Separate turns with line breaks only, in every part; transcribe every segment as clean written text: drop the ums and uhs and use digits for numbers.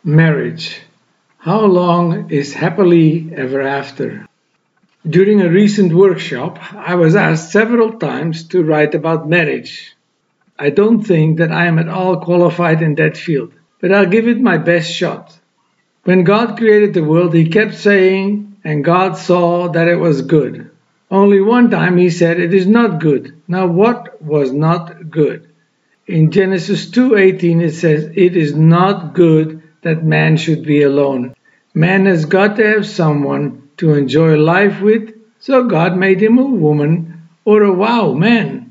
Marriage. How long is happily ever after? During a recent workshop, I was asked several times to write about marriage. I don't think that I am at all qualified in that field, but I'll give it my best shot. When God created the world, He kept saying, "And God saw that it was good." Only one time He said, "It is not good." Now, what was not good? In Genesis 2:18 it says, "It is not good that man should be alone." Man has got to have someone to enjoy life with, so God made him a woman or a man.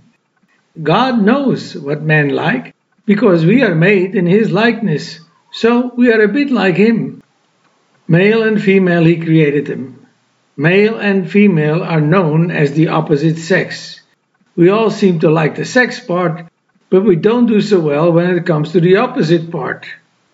God knows what men like, because we are made in His likeness, so we are a bit like Him. Male and female He created them. Male and female are known as the opposite sex. We all seem to like the sex part, but we don't do so well when it comes to the opposite part.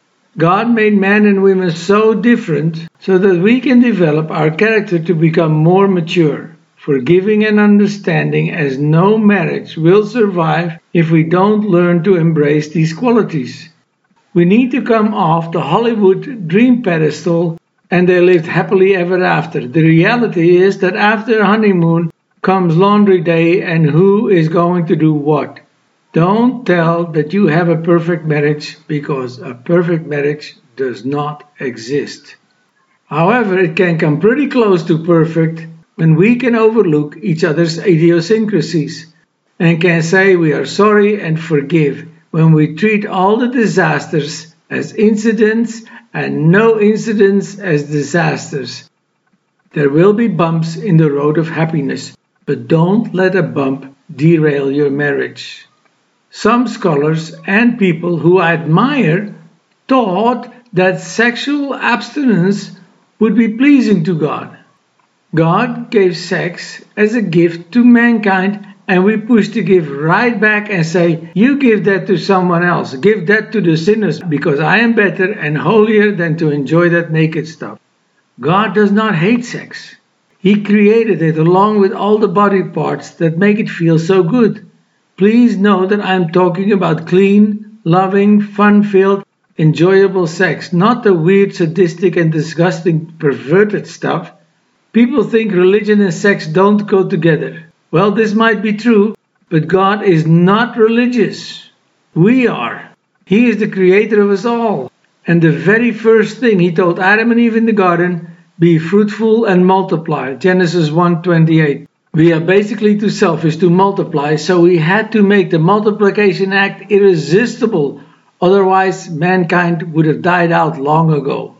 God made men and women so different so that we can develop our character to become more mature, forgiving and understanding, as no marriage will survive if we don't learn to embrace these qualities. We need to come off the Hollywood dream pedestal and they lived happily ever after. The reality is that after a honeymoon comes laundry day and who is going to do what. Don't tell that you have a perfect marriage, because a perfect marriage does not exist. However, it can come pretty close to perfect when we can overlook each other's idiosyncrasies and can say we are sorry and forgive when we treat all the disasters as incidents and no incidents as disasters. There will be bumps in the road of happiness, but don't let a bump derail your marriage. Some scholars and people who I admire thought that sexual abstinence would be pleasing to God. God gave sex as a gift to mankind, and we push the gift right back and say, "You give that to someone else, give that to the sinners, because I am better and holier than to enjoy that naked stuff." God does not hate sex. He created it along with all the body parts that make it feel so good. Please know that I am talking about clean, loving, fun-filled, enjoyable sex, not the weird, sadistic and disgusting, perverted stuff. People think religion and sex don't go together. Well, this might be true, but God is not religious. We are. He is the creator of us all. And the very first thing He told Adam and Eve in the garden, "Be fruitful and multiply," Genesis 1:28. We are basically too selfish to multiply, so He had to make the multiplication act irresistible, otherwise mankind would have died out long ago.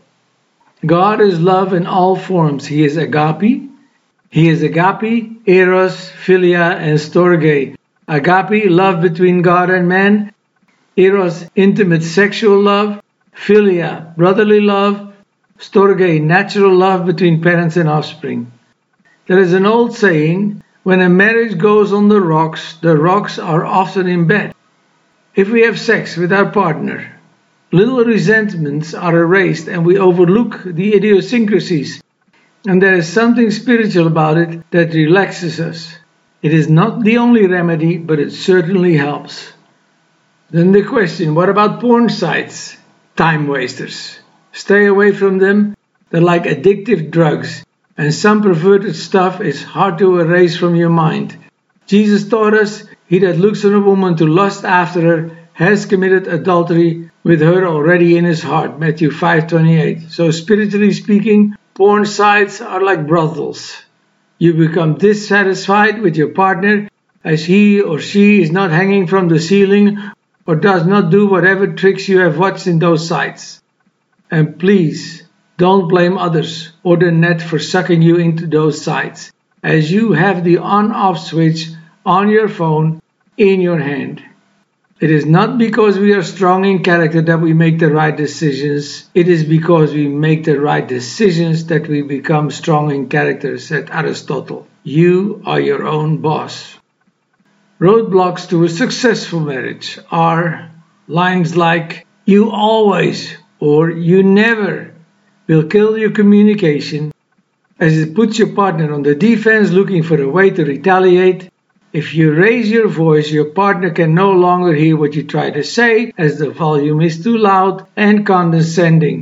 God is love in all forms. He is agape. He is agape, eros, philia, and storge. Agape, love between God and man. Eros, intimate sexual love. Philia, brotherly love. Storge, natural love between parents and offspring. There is an old saying, when a marriage goes on the rocks are often in bed. If we have sex with our partner, little resentments are erased and we overlook the idiosyncrasies, and there is something spiritual about it that relaxes us. It is not the only remedy, but it certainly helps. Then the question, what about porn sites? Time wasters. Stay away from them. They're like addictive drugs. And some perverted stuff is hard to erase from your mind. Jesus taught us, "He that looks on a woman to lust after her has committed adultery with her already in his heart," Matthew 5:28. So spiritually speaking, porn sites are like brothels. You become dissatisfied with your partner as he or she is not hanging from the ceiling or does not do whatever tricks you have watched in those sites. And please, don't blame others or the net for sucking you into those sites, as you have the on-off switch on your phone in your hand. It is not because we are strong in character that we make the right decisions. It is because we make the right decisions that we become strong in character, said Aristotle. You are your own boss. Roadblocks to a successful marriage are lines like, "You always," or "You never," will kill your communication, as it puts your partner on the defense looking for a way to retaliate. If you raise your voice, your partner can no longer hear what you try to say, as the volume is too loud and condescending.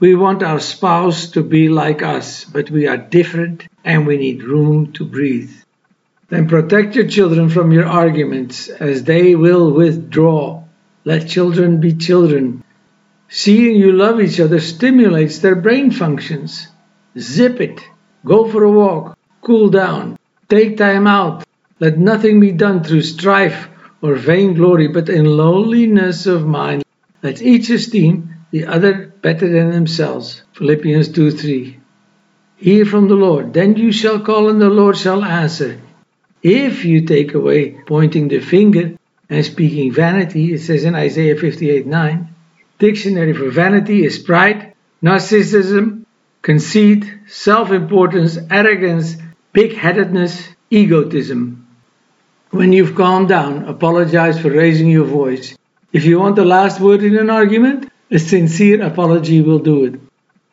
We want our spouse to be like us, but we are different and we need room to breathe. Then protect your children from your arguments, as they will withdraw. Let children be children. Seeing you love each other stimulates their brain functions. Zip it. Go for a walk. Cool down. Take time out. Let nothing be done through strife or vainglory, but in lowliness of mind. Let each esteem the other better than themselves. Philippians 2:3. Hear from the Lord. Then you shall call and the Lord shall answer. If you take away pointing the finger and speaking vanity, it says in Isaiah 58:9. Dictionary for vanity is pride, narcissism, conceit, self-importance, arrogance, big-headedness, egotism. When you've calmed down, apologize for raising your voice. If you want the last word in an argument, a sincere apology will do it.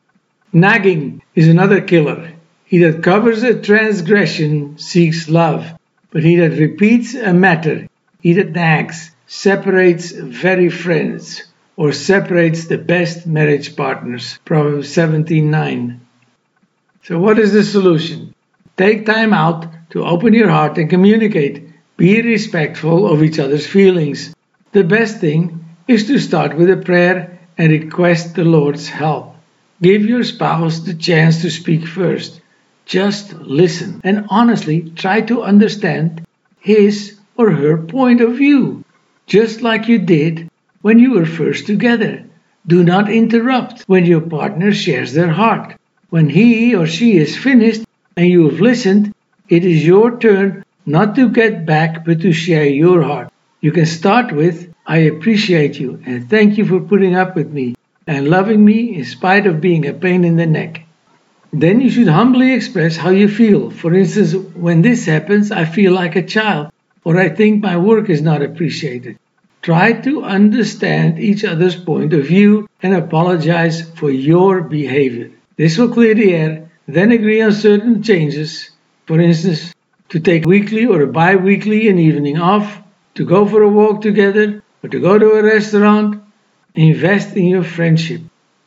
Nagging is another killer. He that covers a transgression seeks love, but he that repeats a matter, he that nags, separates very friends, or separates the best marriage partners. Proverbs 17:9. So what is the solution? Take time out to open your heart and communicate. Be respectful of each other's feelings. The best thing is to start with a prayer and request the Lord's help. Give your spouse the chance to speak first. Just listen and honestly try to understand his or her point of view, just like you did when you were first together. Do not interrupt when your partner shares their heart. When he or she is finished and you have listened, it is your turn not to get back but to share your heart. You can start with, I appreciate you and thank you for putting up with me and loving me in spite of being a pain in the neck. Then you should humbly express how you feel. For instance, when this happens, I feel like a child, or I think my work is not appreciated. Try to understand each other's point of view and apologize for your behavior. This will clear the air. Then agree on certain changes. For instance, to take weekly or a bi-weekly an evening off, to go for a walk together, or to go to a restaurant. Invest in your friendship.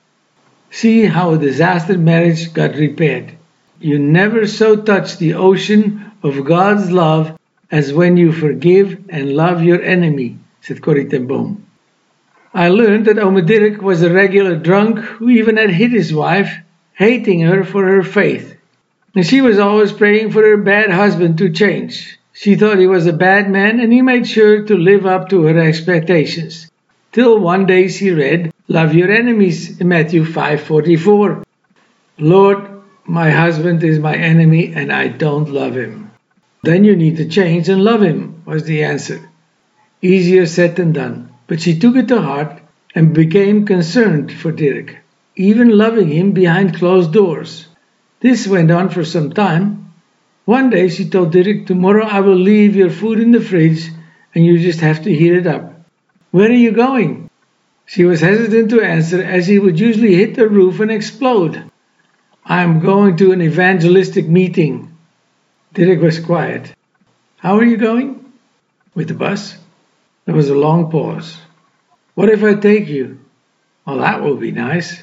See how a disaster marriage got repaired. You never so touch the ocean of God's love as when you forgive and love your enemy, said Corrie ten Boom. I learned that Ome Dirk was a regular drunk who even had hit his wife, hating her for her faith. And she was always praying for her bad husband to change. She thought he was a bad man and he made sure to live up to her expectations. Till one day she read, Love your enemies in Matthew 5:44. Lord, my husband is my enemy and I don't love him. Then you need to change and love him, was the answer. Easier said than done, but she took it to heart and became concerned for Dirk, even loving him behind closed doors. This went on for some time. One day she told Dirk, tomorrow I will leave your food in the fridge and you just have to heat it up. Where are you going? She was hesitant to answer as he would usually hit the roof and explode. I am going to an evangelistic meeting. Dirk was quiet. How are you going? With the bus. There was a long pause. What if I take you? Well, that will be nice.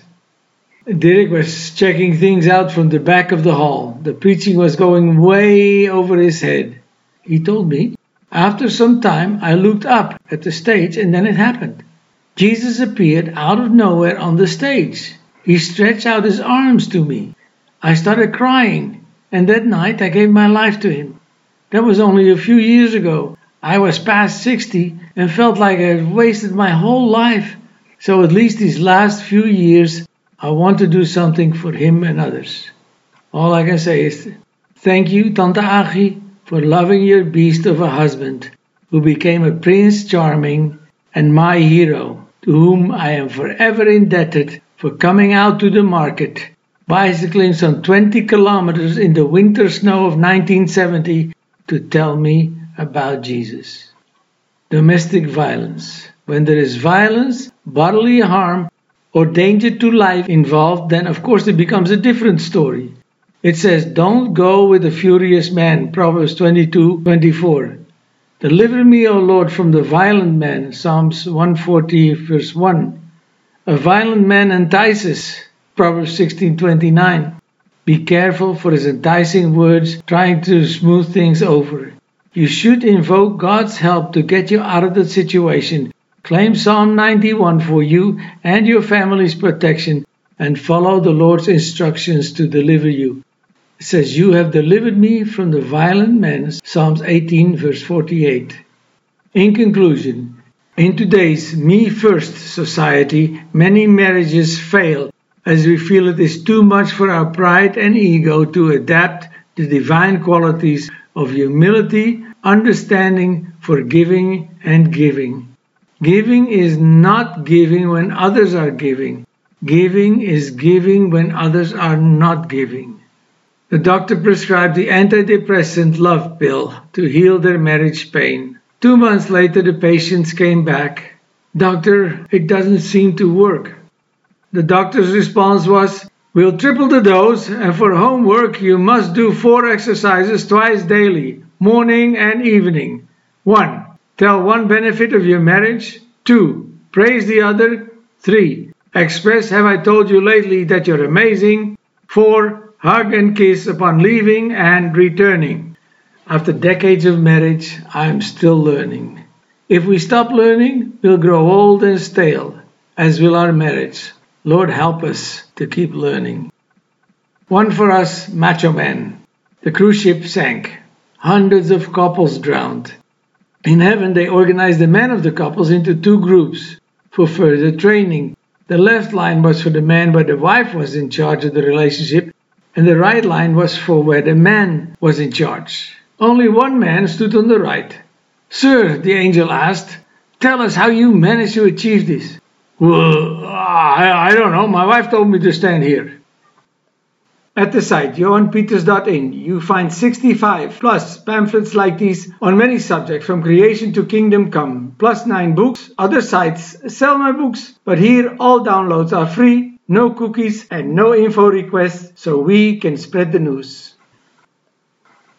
Dirk was checking things out from the back of the hall. The preaching was going way over his head. He told me, after some time I looked up at the stage and then it happened. Jesus appeared out of nowhere on the stage. He stretched out his arms to me. I started crying, and that night I gave my life to him. That was only a few years ago. I was past 60 and felt like I had wasted my whole life. So at least these last few years, I want to do something for him and others. All I can say is, thank you, Tante Agi, for loving your beast of a husband, who became a Prince Charming and my hero, to whom I am forever indebted for coming out to the market, bicycling some 20 kilometers in the winter snow of 1970 to tell me about Jesus. Domestic violence. When there is violence, bodily harm, or danger to life involved, then of course it becomes a different story. It says, don't go with a furious man, Proverbs 22:24. Deliver me, O Lord, from the violent man, Psalms 140, verse 1. A violent man entices, Proverbs 16:29. Be careful for his enticing words, trying to smooth things over. You should invoke God's help to get you out of that situation. Claim Psalm 91 for you and your family's protection and follow the Lord's instructions to deliver you. It says, you have delivered me from the violent men, Psalms 18 verse 48. In conclusion, in today's me-first society, many marriages fail as we feel it is too much for our pride and ego to adapt the divine qualities of humility, understanding, forgiving, and giving. Giving is not giving when others are giving. Giving is giving when others are not giving. The doctor prescribed the antidepressant love pill to heal their marriage pain. 2 months later, the patients came back. Doctor, it doesn't seem to work. The doctor's response was, we'll triple the dose, and for homework you must do 4 exercises twice daily, morning and evening. 1. Tell one benefit of your marriage. 2. Praise the other. 3. Express, have I told you lately that you're amazing. 4. Hug and kiss upon leaving and returning. After decades of marriage, I'm still learning. If we stop learning, we'll grow old and stale, as will our marriage. Lord, help us to keep learning. One for us, macho men. The cruise ship sank. Hundreds of couples drowned. In heaven, they organized the men of the couples into 2 groups for further training. The left line was for the man where the wife was in charge of the relationship, and the right line was for where the man was in charge. Only one man stood on the right. Sir, the angel asked, tell us how you managed to achieve this. Well, I don't know. My wife told me to stand here. At the site, johanpeters.in, you find 65 plus pamphlets like these on many subjects from creation to kingdom come, plus 9 books. Other sites sell my books, but here all downloads are free, no cookies and no info requests, so we can spread the news.